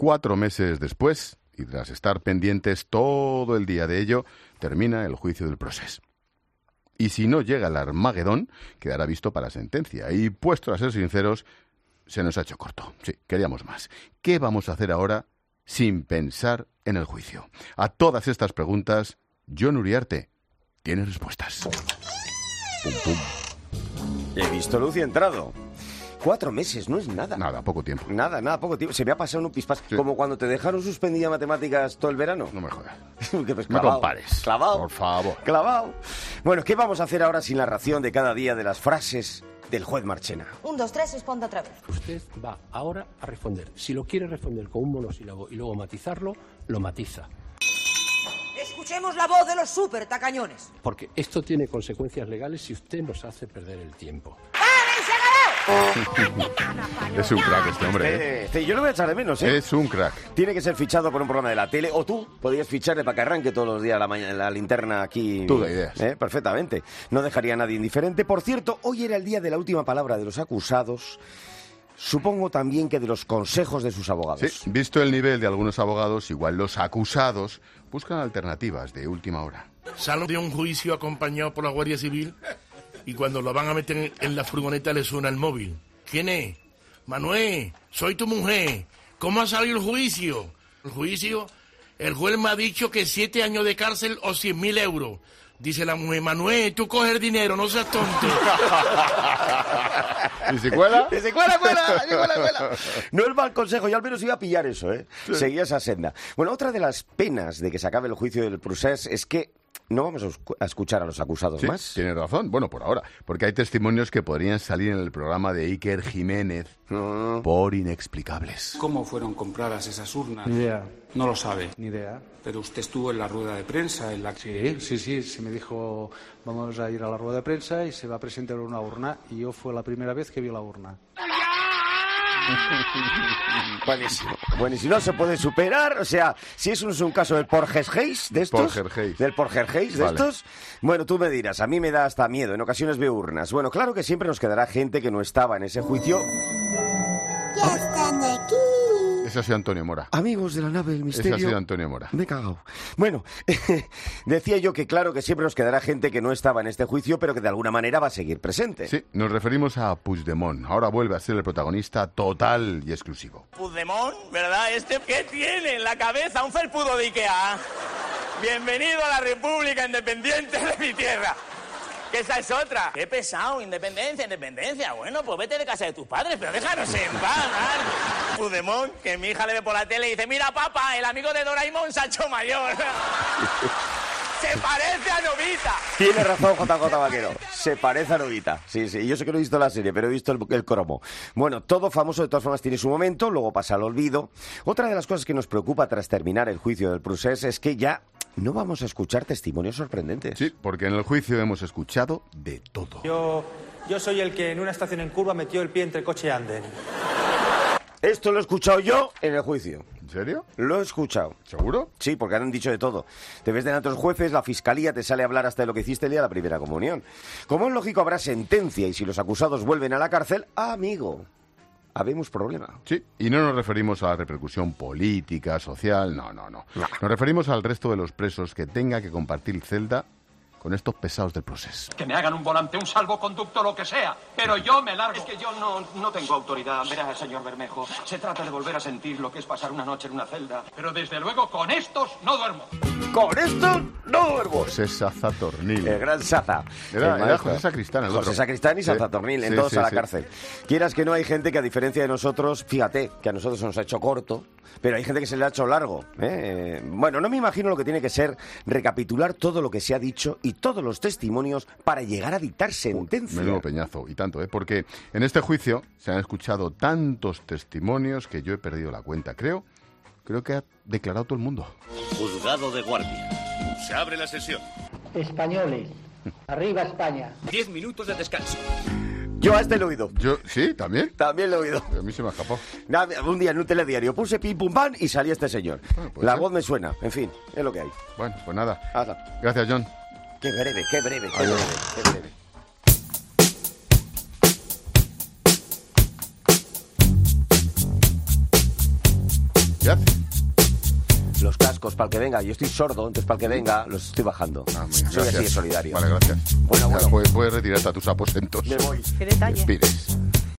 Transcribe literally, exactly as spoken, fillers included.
Cuatro meses después, y tras estar pendientes todo el día de ello, termina el juicio del procés. Y si no llega el Armagedón, quedará visto para sentencia. Y puesto a ser sinceros, se nos ha hecho corto. Sí, queríamos más. ¿Qué vamos a hacer ahora sin pensar en el juicio? A todas estas preguntas, Jon Uriarte tiene respuestas. Pum, pum. He visto luz y he entrado. Cuatro meses, no es nada. Nada, poco tiempo. Nada, nada, poco tiempo. Se me ha pasado en un pispás. Sí. Como cuando te dejaron suspendida matemáticas todo el verano. No me jodas. ¿Qué, pues, no me compares. Clavado. Por favor. Clavado. Bueno, ¿qué vamos a hacer ahora sin la ración de cada día de las frases del juez Marchena? Un, dos, tres, responda otra vez. Usted va ahora a responder. Si lo quiere responder con un monosílabo y luego matizarlo, lo matiza. Escuchemos la voz de los súper tacañones. Porque esto tiene consecuencias legales si usted nos hace perder el tiempo. Es un crack este hombre, ¿eh? Eh, eh, yo lo voy a echar de menos, ¿eh? Es un crack. Tiene que ser fichado por un programa de la tele, o tú podrías ficharle para que arranque todos los días la, mañana, la linterna aquí. Tú de ideas. ¿Eh? Perfectamente. No dejaría a nadie indiferente. Por cierto, hoy era el día de la última palabra de los acusados. Supongo también que de los consejos de sus abogados. Sí, visto el nivel de algunos abogados, igual los acusados buscan alternativas de última hora. Salen de un juicio acompañado por la Guardia Civil y cuando lo van a meter en la furgoneta le suena el móvil. ¿Quién es? Manuel, soy tu mujer. ¿Cómo ha salido el juicio? ¿El juicio? El juez me ha dicho que siete años de cárcel o cien mil euros. Dice la mujer, Manuel, tú coges el dinero, no seas tonto. ¿Y se cuela? ¡Y se cuela, cuela! ¡Se cuela, cuela! No es mal consejo, yo al menos iba a pillar eso, ¿eh? Sí. Seguía esa senda. Bueno, otra de las penas de que se acabe el juicio del procés es que no vamos a escuchar a los acusados sí, más. Tienes razón, bueno, por ahora, porque hay testimonios que podrían salir en el programa de Iker Jiménez uh. por inexplicables. ¿Cómo fueron compradas esas urnas? Ni idea. No lo sabe. Ni idea. Pero usted estuvo en la rueda de prensa, en la... Sí, sí, sí, se me dijo, vamos a ir a la rueda de prensa y se va a presentar una urna, y yo fue la primera vez que vi la urna. Buenísimo, buenísimo. No se puede superar, o sea, si eso no es un caso del Porgergeis de estos, Porgergeis. del Porgergeis de vale. estos, bueno, tú me dirás, a mí me da hasta miedo, en ocasiones veo urnas. Bueno, claro que siempre nos quedará gente que no estaba en ese juicio. Ya están aquí. Ese ha sido Antonio Mora. Amigos de la nave del misterio. Ese ha sido Antonio Mora. Me he cagado. Bueno, decía yo que claro que siempre nos quedará gente que no estaba en este juicio, pero que de alguna manera va a seguir presente. Sí, nos referimos a Puigdemont. Ahora vuelve a ser el protagonista total y exclusivo. Puigdemont, ¿verdad? ¿Este qué tiene en la cabeza? Un felpudo de Ikea. Bienvenido a la República Independiente de mi tierra. Que esa es otra. Qué pesado, independencia, independencia. Bueno, pues vete de casa de tus padres, pero déjanos en paz, ¿no? Puigdemont, que mi hija le ve por la tele y dice, mira, papá, el amigo de Doraemon se ha hecho mayor. Se parece a Novita. Tiene razón J J Vaquero. Se parece a Novita. Sí, sí. Yo sé que no he visto la serie, pero he visto el, el cromo. Bueno, todo famoso de todas formas tiene su momento, luego pasa al olvido. Otra de las cosas que nos preocupa tras terminar el juicio del procés es que ya no vamos a escuchar testimonios sorprendentes. Sí, porque en el juicio hemos escuchado de todo. Yo, yo soy el que en una estación en curva metió el pie entre coche y anden. Esto lo he escuchado yo en el juicio. ¿En serio? Lo he escuchado. ¿Seguro? Sí, porque han dicho de todo. Te ves de otros jueces, la fiscalía te sale a hablar hasta de lo que hiciste el día de la primera comunión. Como es lógico, habrá sentencia y si los acusados vuelven a la cárcel, amigo, habemos problema. Sí, y no nos referimos a la repercusión política, social, no, no, no. no. Nos referimos al resto de los presos que tenga que compartir celda con estos pesados del proceso. Que me hagan un volante, un salvoconducto, lo que sea, pero yo me largo. Es que yo no, no tengo autoridad. Verá, señor Bermejo, se trata de volver a sentir lo que es pasar una noche en una celda. Pero desde luego con estos no duermo. ¡Con estos no duermo! José Sazatornil. El gran Saza. Era, era José Sacristán. El José otro. Sacristán y Sazatornil, sí, en todos sí, a la sí. cárcel. Quieras que no, hay gente que a diferencia de nosotros, fíjate, que a nosotros se nos ha hecho corto, pero hay gente que se le ha hecho largo. ¿eh? Bueno, no me imagino lo que tiene que ser recapitular todo lo que se ha dicho y todos los testimonios para llegar a dictar sentencia. Uy, menudo peñazo, y tanto, ¿eh? Porque en este juicio se han escuchado tantos testimonios que yo he perdido la cuenta. Creo, creo que ha declarado todo el mundo. Juzgado de guardia. Se abre la sesión. Españoles, arriba España. Diez minutos de descanso. Yo a este lo he oído. Yo, ¿sí? ¿También? También lo he oído. A mí se me escapó. Nada, un día en un telediario puse pim pum pam y salía este señor. Bueno, la ser. voz me suena. En fin, es lo que hay. Bueno, pues nada. Haga. Gracias, Jon. Qué breve, qué breve, qué breve, qué breve. ¿Qué hace? Los cascos para el que venga. Yo estoy sordo, entonces para el que venga los estoy bajando. Ah, muy bien, Soy así de gracias. solidario. Vale, gracias. Bueno, bueno. Puedes, puedes retirarte a tus aposentos. Me voy. Qué detalle. Despides.